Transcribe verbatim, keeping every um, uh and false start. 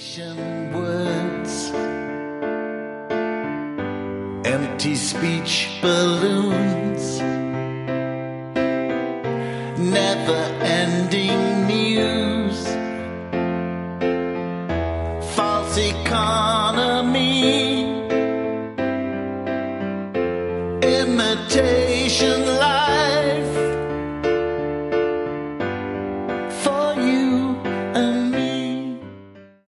Fiction words, empty speech balloons, never-ending news, false economy.